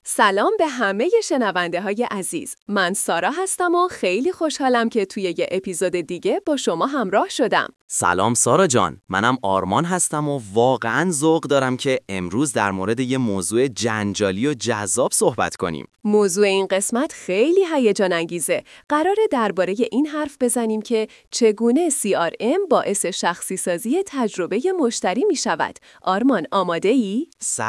سلام به همه شنونده های عزیز. من سارا هستم و خیلی خوشحالم که توی یه اپیزود دیگه با شما همراه شدم. سلام سارا جان، منم آرمان هستم و واقعاً ذوق دارم که امروز در مورد یه موضوع جنجالی و جذاب صحبت کنیم. موضوع این قسمت خیلی هیجان انگیزه. قراره درباره این حرف بزنیم که چگونه CRM باعث شخصی سازی تجربه مشتری می شود. آرمان آماده ای؟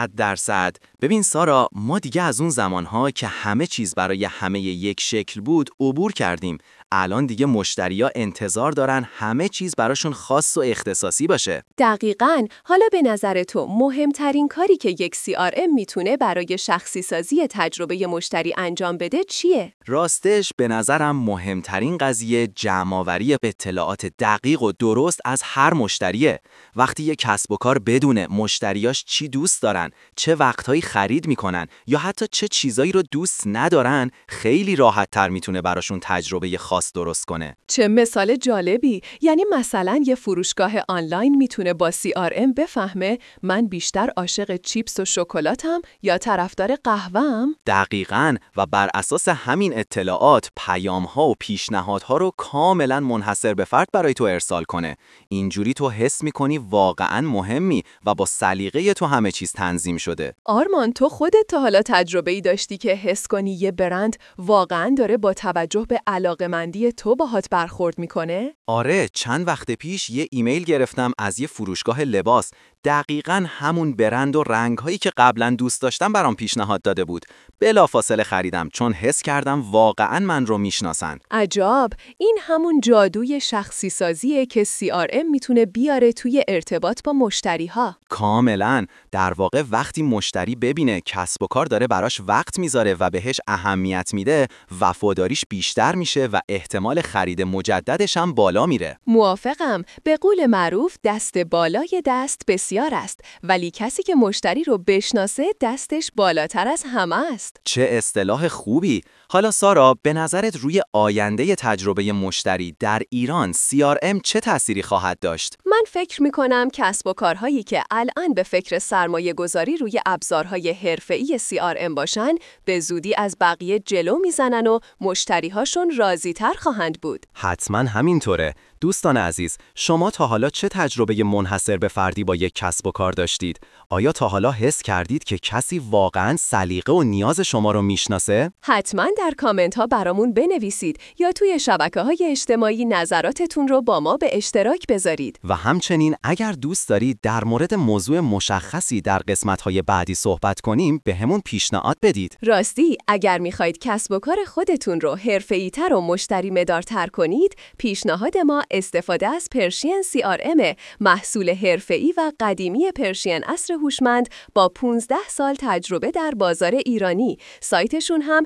100%. ببین سارا، ما دیگه از اون زمانها که همه چیز برای همه یک شکل بود عبور کردیم. الان دیگه مشتریا انتظار دارن همه چیز براشون خاص و اختصاصی باشه. دقیقاً. حالا به نظر تو مهمترین کاری که یک CRM میتونه برای شخصی سازی تجربه مشتری انجام بده چیه؟ راستش به نظرم مهمترین قضیه جمع‌آوری اطلاعات دقیق و درست از هر مشتریه. وقتی یک کسب و کار بدونه مشتریاش چی دوست دارن، چه وقتهایی خرید میکنن یا حتی چه چیزایی رو دوست ندارن، خیلی راحت‌تر میتونه براشون تجربه خاص درست کنه. چه مثال جالبی! یعنی مثلا یه فروشگاه آنلاین میتونه با CRM بفهمه من بیشتر عاشق چیپس و شکلاتم یا طرفدار قهوه‌ام؟ دقیقاً، و بر اساس همین اطلاعات پیام‌ها و پیشنهادها رو کاملاً منحصر به فرد برای تو ارسال کنه. اینجوری تو حس می‌کنی واقعاً مهمی و با سلیقه تو همه چیز تنظیم شده. آرمان، تو خودت تا حالا تجربه‌ای داشتی که حس کنی یه برند واقعاً داره با توجه به علاقه‌مندی تو باهات برخورد میکنه؟ آره، چند وقت پیش یه ایمیل گرفتم از یه فروشگاه لباس. دقیقاً همون برند و رنگ‌هایی که قبلاً دوست داشتم برام پیشنهاد داده بود. بلافاصله خریدم چون حس کردم واقعاً من رو میشناسن. عجب! این همون جادوی شخصی سازیه که CRM میتونه بیاره توی ارتباط با مشتری‌ها. کاملاً. در واقع وقتی مشتری ببینه کسب و کار داره براش وقت میذاره و بهش اهمیت میده، وفاداریش بیشتر میشه و احتمال خرید مجددش هم بالا میره. موافقم. به قول معروف دست بالای دست بسیار است، ولی کسی که مشتری رو بشناسه دستش بالاتر از همه است. چه اصطلاح خوبی! حالا سارا، به نظرت روی آینده تجربه مشتری در ایران CRM چه تأثیری خواهد داشت؟ من فکر می‌کنم کسب و کارهایی که الان به فکر سرمایه گذاری روی ابزارهای حرفه‌ای CRM باشن، به زودی از بقیه جلو میزنن و مشتریهاشون راضی‌تر خواهند بود. حتما همینطوره. دوستان عزیز، شما تا حالا چه تجربه منحصر به فردی با یک کسب و کار داشتید؟ آیا تا حالا حس کردید که کسی واقعاً سلیقه و نیاز شما رو میشناسه؟ حتما در کامنت ها برامون بنویسید یا توی شبکه‌های اجتماعی نظراتتون رو با ما به اشتراک بذارید. و همچنین اگر دوست دارید در مورد موضوع مشخصی در قسمت‌های بعدی صحبت کنیم، به همون پیشنهاد بدید. راستی اگر میخواید کسب و کار خودتون رو حرفه‌ای‌تر و مشتری مدارتر کنید، پیشنهاد ما استفاده از پرشین CRM، محصول حرفه‌ای و قدیمی پرشین عصر هوشمند با 15 سال تجربه در بازار ایرانی. سایتشون هم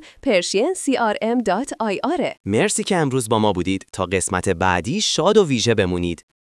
persiancrm.ir. مرسی که امروز با ما بودید. تا قسمت بعدی شاد و ویژه بمونید.